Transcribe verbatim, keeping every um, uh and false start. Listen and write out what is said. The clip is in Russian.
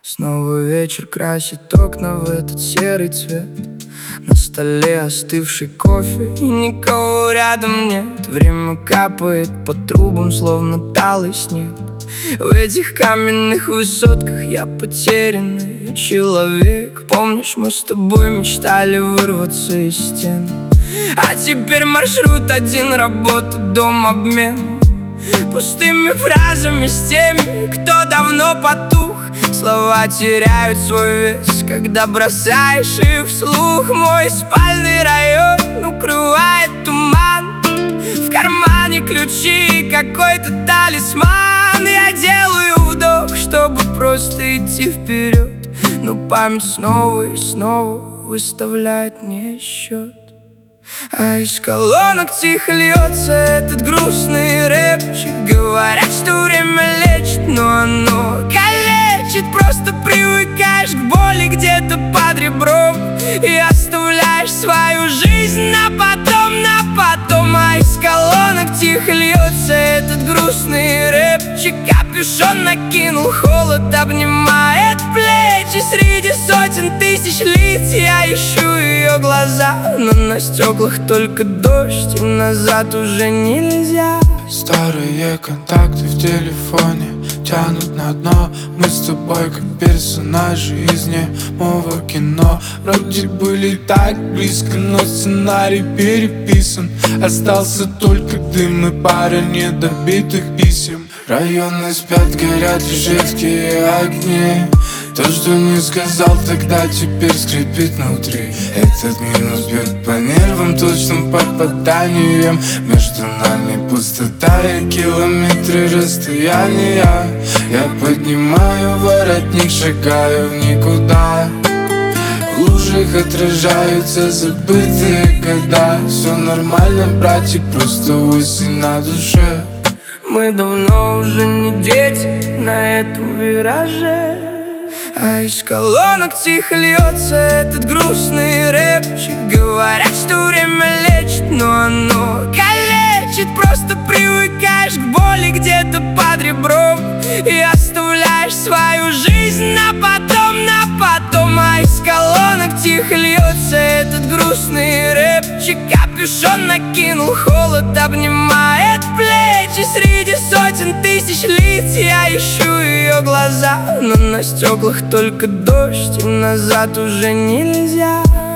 Снова вечер красит окна в этот серый цвет. На столе остывший кофе и никого рядом нет. Время капает по трубам, словно талый снег. В этих каменных высотках я потерянный человек. Помнишь, мы с тобой мечтали вырваться из стен? А теперь маршрут один: работа, дом, обмен. Пустыми фразами с теми, кто давно потух. Слова теряют свой вес, когда бросаешь их вслух. Мой спальный район укрывает туман. В кармане ключи и какой-то талисман. Я делаю вдох, чтобы просто идти вперед, но память снова и снова выставляет мне счет. А из колонок тихо льется этот грустный рэпчик. Говорят, что время лечит, но оно калечит. Просто привыкаешь к боли где-то под ребром и оставляешь свою жизнь на потом, на потом. А из колонок тихо льется этот грустный рэпчик. Капюшон накинул, холод обнимает плечи. Среди сотен тысяч лиц я ищу ее глаза, но на стеклах только дождь, и назад уже нельзя. Старые контакты в телефоне тянут на дно. Мы с тобой как персонажи из немого кино. Вроде были так близко, но сценарий переписан. Остался только дым и пара недобитых писем. Районы спят, горят лишь редкие огни. То, что не сказал тогда, теперь скрипит внутри. Этот минус бьет по нервам точным попаданием. Между нами пустота и километры расстояния. Я поднимаю воротник, шагаю в никуда. В лужах отражаются забытые года. Все нормально, братик, просто осень на душе. Мы давно уже не дети на этом вираже. А из колонок тихо льется этот грустный рэпчик. Говорят, что время лечит, но оно калечит. Просто привыкаешь к боли где-то под ребром и оставляешь свою жизнь на потом, на потом. А из колонок тихо льется этот грустный рэпчик. Капюшон накинул, холод обнимает плечи. Среди сотен тысяч лиц я ищу ее глаза, но на стеклах только дождь, и назад уже нельзя.